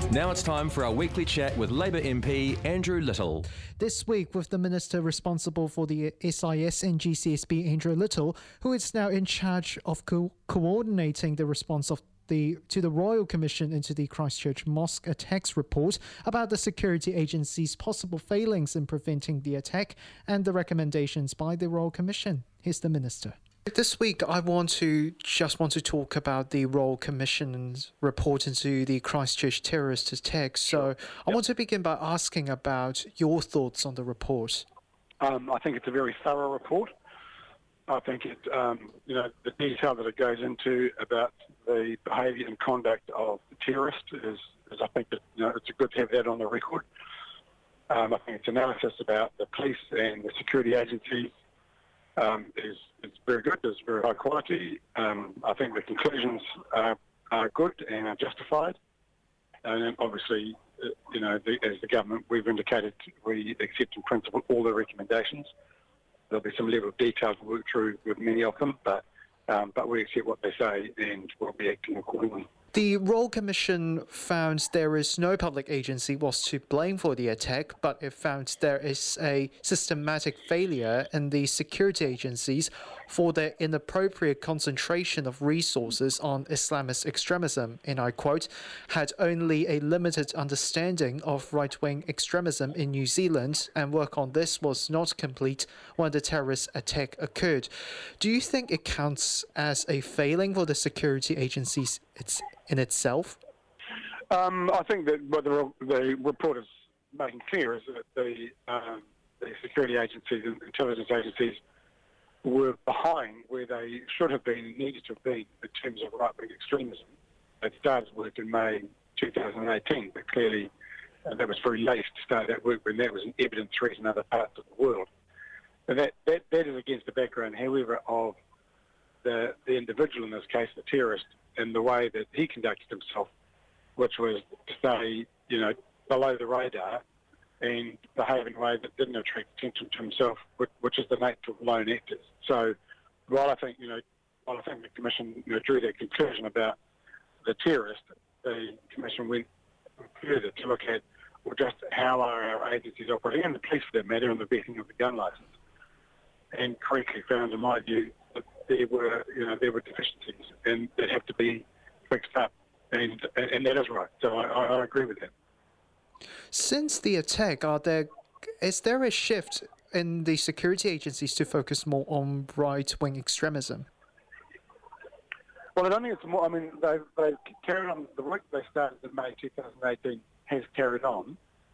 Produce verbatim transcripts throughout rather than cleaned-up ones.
Now it's time for our weekly chat with Labour M P Andrew Little. This week with the Minister responsible for the S I S and G C S B, Andrew Little, who is now in charge of co- coordinating the response of the to the Royal Commission into the Christchurch Mosque attacks report about the security agency's possible failings in preventing the attack and the recommendations by the Royal Commission. Here's the Minister. This week, I want to just want to talk about the Royal Commission's report into the Christchurch terrorist attack. So, Sure. I Yep. want to begin by asking about your thoughts on the report. Um, I think it's a very thorough report. I think it, um, you know, the detail that it goes into about the behaviour and conduct of the terrorist is, is I think that, you know, it's good to have that on the record. Um, I think its analysis about the police and the security agencies um, is, is very good. It's very high quality. Um, I think the conclusions are, are good and are justified. And then obviously, uh, you know, the, as the government, we've indicated we accept in principle all the recommendations. There'll be some level of detail to work through with many of them, but um, but we accept what they say and we'll be acting accordingly. The Royal Commission found there is no public agency was to blame for the attack, but it found there is a systematic failure in the security agencies for their inappropriate concentration of resources on Islamist extremism, and I quote, had only a limited understanding of right-wing extremism in New Zealand, and work on this was not complete when the terrorist attack occurred. Do you think it counts as a failing for the security agencies it's in itself? Um, I think that what the, the report is making clear is that the, um, the security agencies and intelligence agencies were behind where they should have been and needed to have been in terms of right-wing extremism. They started work in May two thousand eighteen, but clearly uh, that was very late to start that work when that was an evident threat in other parts of the world. And that, that, that is against the background, however, of the, the individual, in this case, the terrorist, and the way that he conducted himself, which was to stay, you know, below the radar and behave in a way that didn't attract attention to himself, which, which is the nature of lone actors. So, while I think, you know, while I think the Commission, you know, drew that conclusion about the terrorist, the Commission went further to look at, well, just how are our agencies operating, and the police for that matter, and the vetting of the gun licence, and correctly found, in my view, that there were, you know, there were deficiencies and that have to be fixed up, and and that is right. So I, I, I agree with that. Since the attack, are there is there a shift in the security agencies to focus more on right-wing extremism? Well, I don't think it's more. I mean, they've, they've carried on the work they started in May two thousand eighteen has carried on,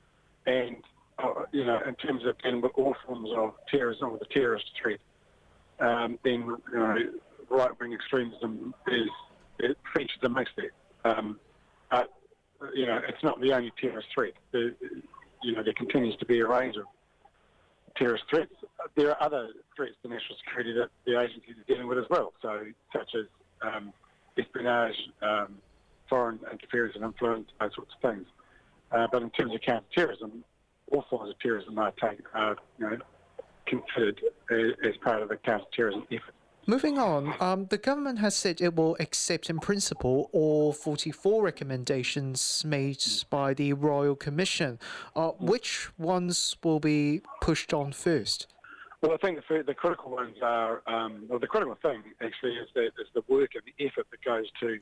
and uh, you know, in terms of dealing with all forms of terrorism or the terrorist threat. Um, then, you know, right-wing extremism is it features amongst it. Um, but, you know, it's not the only terrorist threat. There, you know, there continues to be a range of terrorist threats. There are other threats to national security that the agencies are dealing with as well, so such as um, espionage, um, foreign interference and influence, those sorts of things. Uh, but in terms of counter-terrorism, all forms of terrorism are taken, are, you know, considered as part of the counter-terrorism effort. Moving on, um, the government has said it will accept in principle all forty-four recommendations made by the Royal Commission. Uh, which ones will be pushed on first? Well, I think the, the critical ones are, um, well, the critical thing actually is, that, is the work and the effort that goes to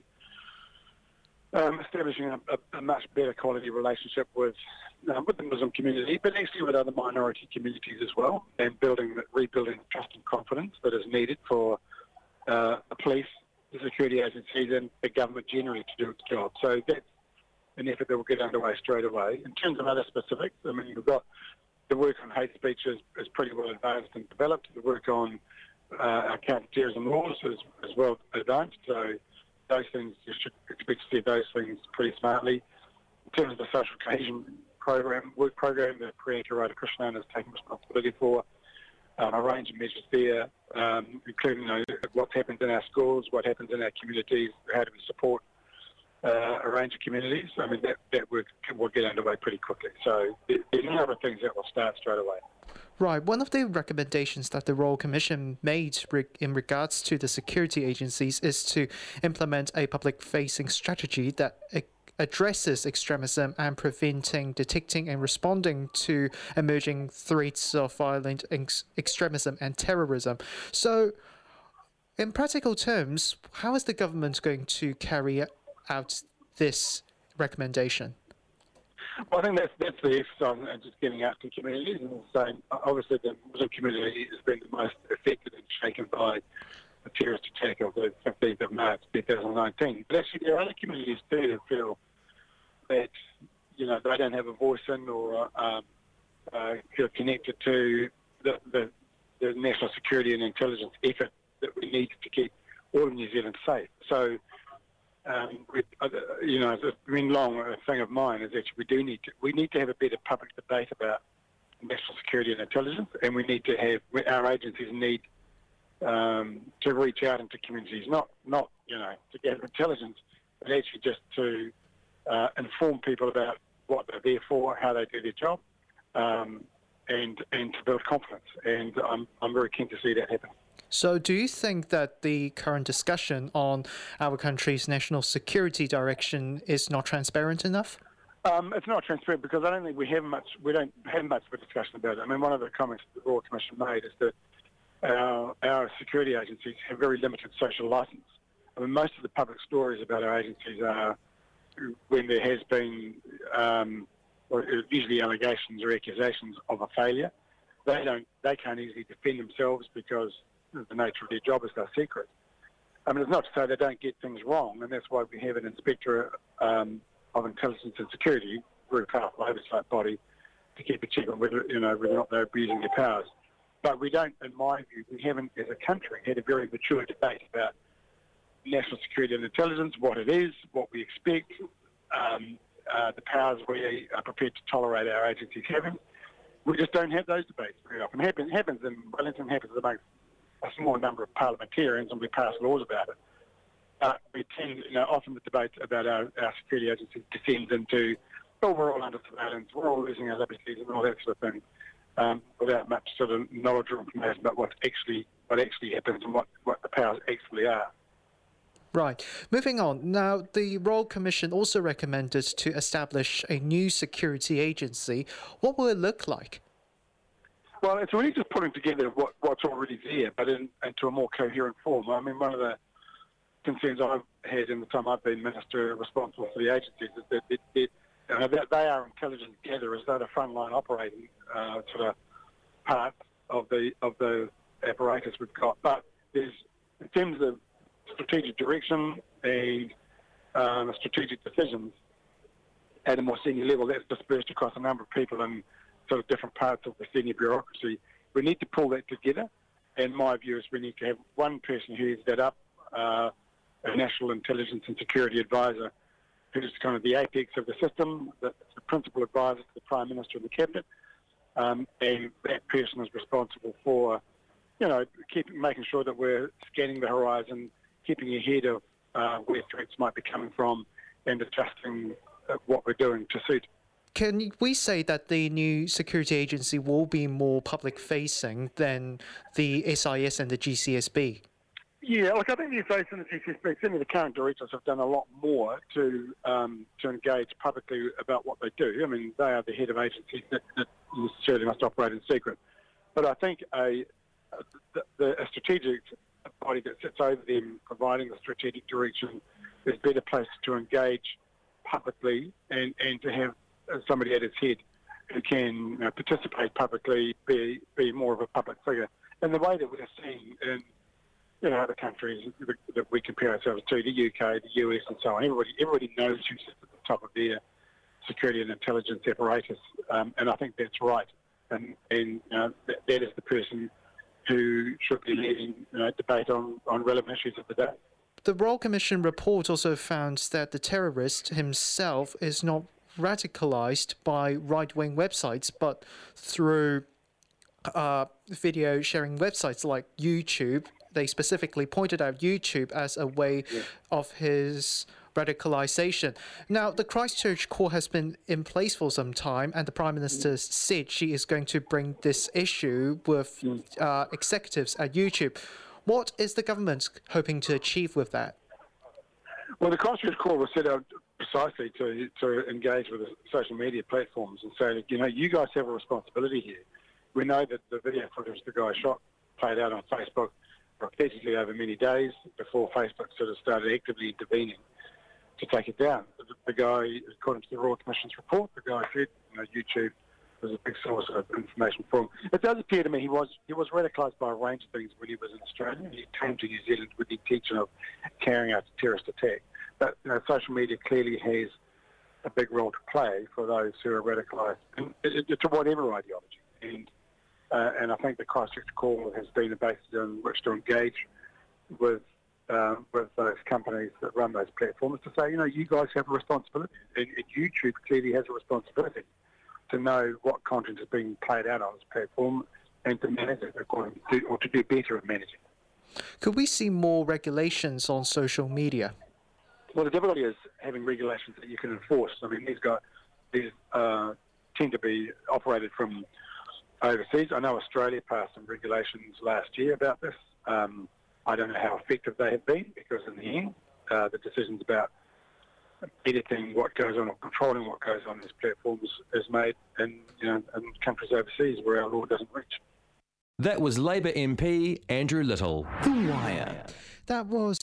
Um, establishing a, a, a much better quality relationship with uh, with the Muslim community, but actually with other minority communities as well, and building, rebuilding trust and confidence that is needed for uh, the police, the security agencies, and the government generally to do its job. So that's an effort that will get underway straight away. In terms of other specifics, I mean, we've got the work on hate speech is, is pretty well advanced and developed. The work on uh, our counter-terrorism laws is, is well advanced. So those things, you should expect to see those things pretty smartly. In terms of the social cohesion program, work program that Priyanka Radhakrishnan has taken responsibility for, um, a range of measures there, um, including, you know, what happens in our schools, what happens in our communities, how do we support uh, a range of communities. I mean, that, that work will get underway pretty quickly. So there's a number of things that will start straight away. Right. One of the recommendations that the Royal Commission made re- in regards to the security agencies is to implement a public-facing strategy that addresses extremism and preventing, detecting, and responding to emerging threats of violent ex- extremism and terrorism. So, in practical terms, how is the government going to carry out this recommendation? Well, I think that's that's the exercise, and just getting out to communities and saying, obviously, the Muslim community has been the most affected and shaken by the terrorist attack of the fifteenth of March, two thousand nineteen. But actually, there are other communities too that feel that you know they don't have a voice in or um, uh, feel connected to the, the the national security and intelligence effort that we need to keep all of New Zealand safe. So. Um, we, uh, you know, it's been long a thing of mine is actually we do need to we need to have a better public debate about national security and intelligence, and we need to have our agencies need um, to reach out into communities, not not you know to gather intelligence, but actually just to uh, inform people about what they're there for, how they do their job, um, and and to build confidence. And I'm I'm very keen to see that happen. So do you think that the current discussion on our country's national security direction is not transparent enough? Um, it's not transparent because I don't think we have much. We don't have much of a discussion about it. I mean, one of the comments the Royal Commission made is that our, our security agencies have very limited social licence. I mean, most of the public stories about our agencies are when there has been, um, or usually allegations or accusations of a failure. They don't. They can't easily defend themselves because the nature of their job is their secret. I mean, it's not to say they don't get things wrong, and that's why we have an inspector um, of intelligence and security, very powerful oversight body, to keep a check on whether you know whether or not they're abusing their powers. But we don't, in my view, we haven't, as a country, had a very mature debate about national security and intelligence, what it is, what we expect, um, uh, the powers we are prepared to tolerate our agencies having. We just don't have those debates very often. It happens, happens in Wellington, happens amongst a small number of parliamentarians, and we pass laws about it. Uh, we tend, you know, often the debate about our, our security agencies descends into, oh, we're all under surveillance, we're all losing our liberties and all that sort of thing, um, without much sort of knowledge or information about what actually what actually happens and what, what the powers actually are. Right. Moving on. Now, the Royal Commission also recommended to establish a new security agency. What will it look like? Well, it's really just putting together what, what's already there, but in, into a more coherent form. I mean, one of the concerns I've had in the time I've been minister responsible for the agencies is that, it, it, you know, that they are intelligence gatherers, they're the frontline operating uh, sort of part of the of the apparatus we've got. But there's, in terms of strategic direction and um, strategic decisions at a more senior level, that's dispersed across a number of people and sort of different parts of the senior bureaucracy. We need to pull that together, and my view is we need to have one person who heads that up, uh, a National Intelligence and Security Advisor, who's kind of the apex of the system, the, the principal advisor to the Prime Minister and the Cabinet, um, and that person is responsible for, you know, keeping, making sure that we're scanning the horizon, keeping ahead of uh, where threats might be coming from, and adjusting uh, what we're doing to suit. Can we say that the new security agency will be more public-facing than the S I S and the G C S B? Yeah, look, I think the S I S and the G C S B, certainly the current directors have done a lot more to um, to engage publicly about what they do. I mean, they are the head of agencies that, that necessarily must operate in secret. But I think a, a, the, a strategic body that sits over them providing the strategic direction is better placed to engage publicly and, and to have somebody at its head who can you know, participate publicly, be be more of a public figure. And the way that we're seeing in you know other countries that we compare ourselves to, the U K, the U S, and so on, everybody everybody knows who sits at the top of their security and intelligence apparatus, um, and I think that's right. And and you know, that, that is the person who should be leading you know, debate on, on relevant issues of the day. The Royal Commission report also found that the terrorist himself is not radicalized by right-wing websites, but through uh, video sharing websites like YouTube. They specifically pointed out YouTube as a way yeah. of his radicalization. Now, the Christchurch court has been in place for some time, and the Prime Minister mm. said she is going to bring this issue with mm. uh, executives at YouTube. What is the government hoping to achieve with that? Well, the Christchurch court was set up precisely to, to engage with the social media platforms and say, you know, you guys have a responsibility here. We know that the video footage the guy shot played out on Facebook repeatedly over many days before Facebook sort of started actively intervening to take it down. The, the guy, according to the Royal Commission's report, the guy said, you know, YouTube was a big source of information for him. It does appear to me he was he was radicalised by a range of things when he was in Australia. He came to New Zealand with the intention of carrying out a terrorist attack. But you know, social media clearly has a big role to play for those who are radicalised to whatever ideology. And uh, and I think the Christchurch call has been a basis in which to engage with um, with those companies that run those platforms to say, you know, you guys have a responsibility, and, and YouTube clearly has a responsibility to know what content is being played out on this platform and to manage it according to, or to do better at managing it. Could we see more regulations on social media? Well, the difficulty is having regulations that you can enforce. I mean, these guys these uh, tend to be operated from overseas. I know Australia passed some regulations last year about this. Um, I don't know how effective they have been because in the end, uh, the decisions about editing what goes on or controlling what goes on these platforms is made in, you know, in countries overseas where our law doesn't reach. That was Labor M P Andrew Little. The Wire. That was